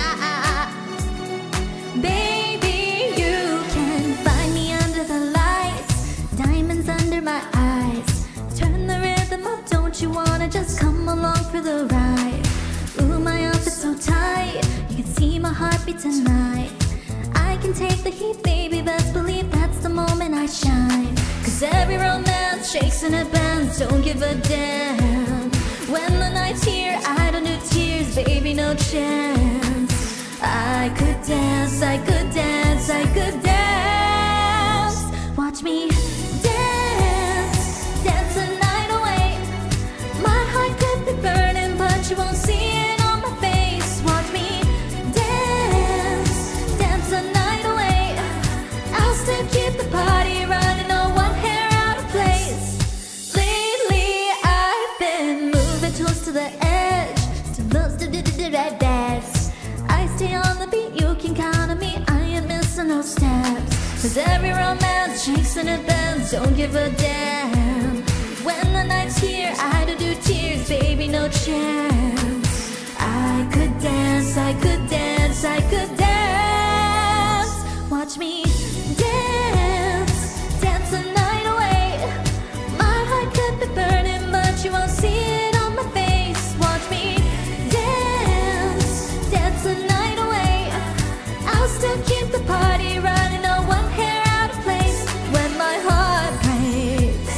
Baby, you can find me under the lights, diamonds under my eyes. Turn the rhythm up, don't you wanna just come along for the ride? Ooh, my outfit's so tight, you can see my heartbeat tonight. I can take the heat, baby, best believe that's the moment I shine. Cause every romance shakes and it bends, don't give a damn. When the night's here, I don't do tears, baby, no chance. I could dance, I could dance, I could dance. Watch me dance, dance the night away. My heart could be burning, but you won't see it on my face. Watch me dance, dance the night away. I'll still keep the party running, no one hair out of place. Lately I've been moving close to the edge, to close to the dance. I stay on the beat, you can count on me, I ain't missing no steps. Cause every romance shakes and it bends, don't give a damn. When the night's here, I don't do tears, baby, no chance. I could dance, I could dance, I could dance. Watch me dance, dance the night away. My heart could be burning, but you won't see it on my face. Watch me dance, dance the night away. I'll still keep the party running, no one hair out of place. When my heart breaks,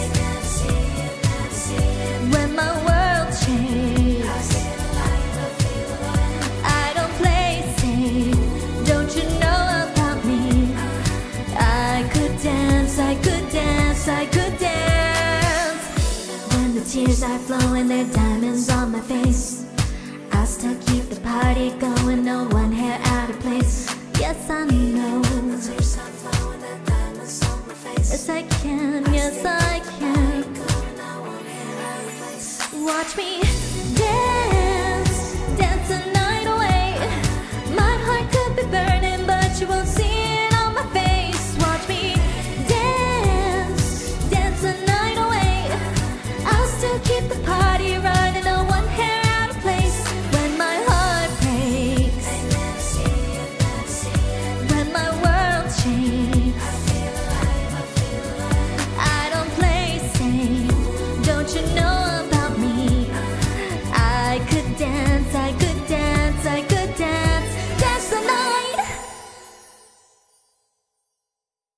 when my world shakes, I don't play safe, don't you know about me? I could dance, I could dance, I could dance. When the tears are flowing, they're diamonds on my face. I'll still keep the party going, no one hair out of place. Yes, I know. Yes, I can, yes, I can. Watch me